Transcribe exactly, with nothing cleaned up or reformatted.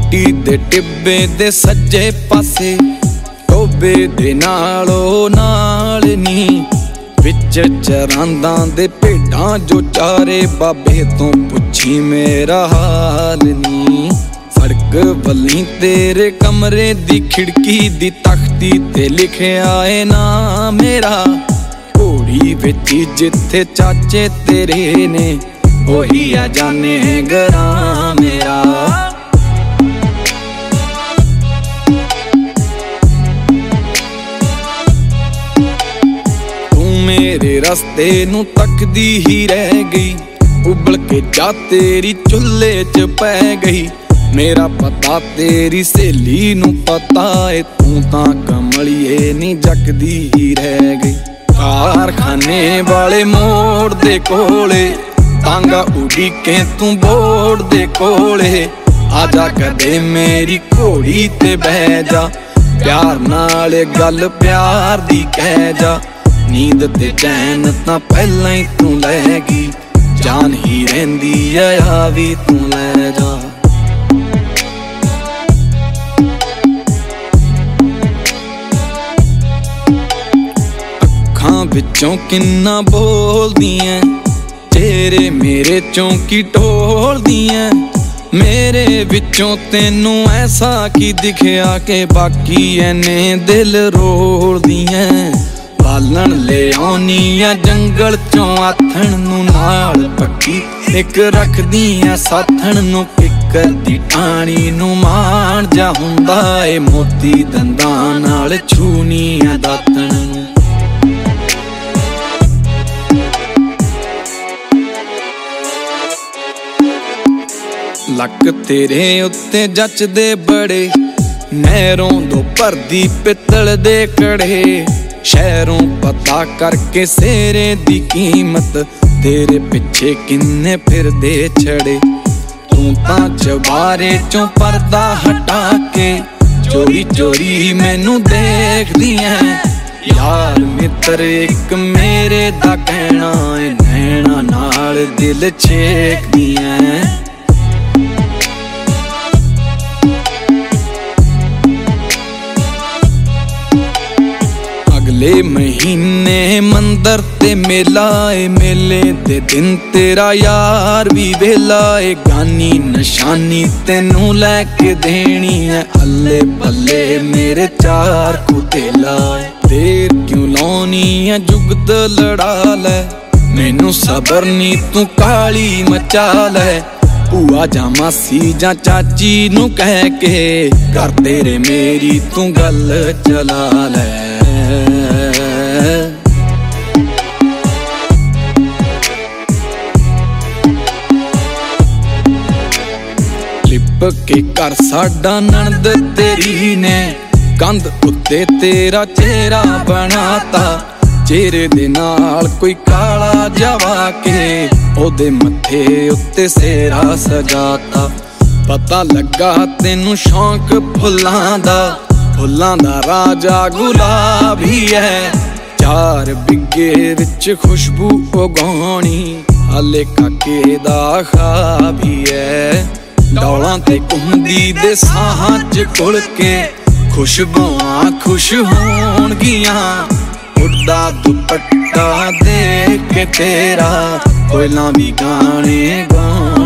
टूटी दे टिब्बे दे सज्जे पासे टोबे दे नालो नाल नी विच चरांदा दे भेडां जो चारे बाबे तो पुछी मेरा हाल नी। सड़क वली तेरे कमरे दी खिड़की दी तख्ती ते लिखिया है ना मेरा। घोड़ी विच जिथे चाचे तेरे ने ओही आ जाने गरा मेरा। तू मेरे रस्ते नू तकदी ही रह गई उबल के जा तेरी चुल्हे च पै गई। मेरा पता तेरी सहेली नू पता है तू तां कमलिए नी जकदी ही रह गई। कारखाने वाले मोड़ दे कोले तांगा उड़ीके तू बोड़ दे कोले आजा कदे मेरी घोड़ी ते बह जा। प्यार नाल गल प्यार दी कह जा। नींद ते चैन तां पहला ही तू लै गई जान ही रहिंदी आ भी तू लै जा। अखां विचों किन्ना बोलदियां तेरे मेरे चौंकी टोल दियां। मेरे विचों तेनू ऐसा की दिखिया के बाकी एने दिल रोल दियां। बालन ले आउनियां जंगल चों आथण नू नाल पक्की इक रखदियां साथण नू किकर दी टाणी नू मान जा हुंदा ए मोती दंदां नाल छूनियां दातण नू। लक तेरे उत्ते जचदे बड़े नहरों दो भरदी पित्तल दे कड़े। शहरों पता करके सेरे दी कीमत तेरे पिछे किन्ने फिरदे छड़े। तू तां चबारे चों पर्दा हटा के चोरी चोरी मैनू देखदी है। यार मित्र एक मेरे दा कहना है नैना नाल दिल छेकदी है। अगले महीने मंदर ते मेला ए मेले दे दिन तेरा यार भी वेला ए। गानी निशानी तेनू लैके देनी है अल्ले पल्ले मेरे चार कुतेला। देर क्यों लाउनी है जुगत लड़ा लै मैनू सबर नी तू काली मचा लै। भूआ जा मासी जा चाची नू कह के कर तेरे मेरी तू गल चला लै। लिप के कर साडा नंद तेरी ने कंध उत्ते तेरा चेहरा बनाता। चेहरे दे नाल कोई काला जावा के ओदे मथे उत्ते सेरा सजाता। पता लगा तेनू शौक फुल्लां दा फुल्लां दा राजा गुलाब ही है। चार बिगे विच खुशबू उगाउणी हाले काके दा ख्वाब ही है। डौलां ते घुमदी दे साहां च घुल के खुशबुआं खुश होणगियां। उड़दा दुपट्टा देख के तेरा कोयलां भी गाने गाउण